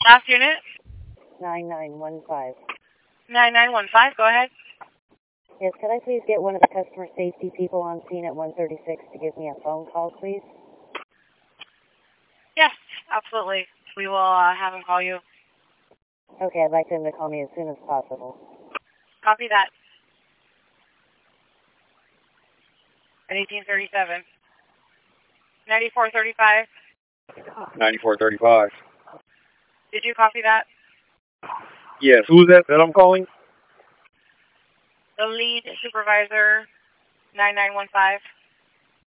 Last unit? 9915. 9915, go ahead. Yes, could I please get one of the customer safety people on scene at 136 to give me a phone call, please? Yes, absolutely. We will have him call you. Okay, I'd like them to call me as soon as possible. Copy that. At 1837. 9435. 9435. Did you copy that? Yes, who's that I'm calling? The lead supervisor, 9915.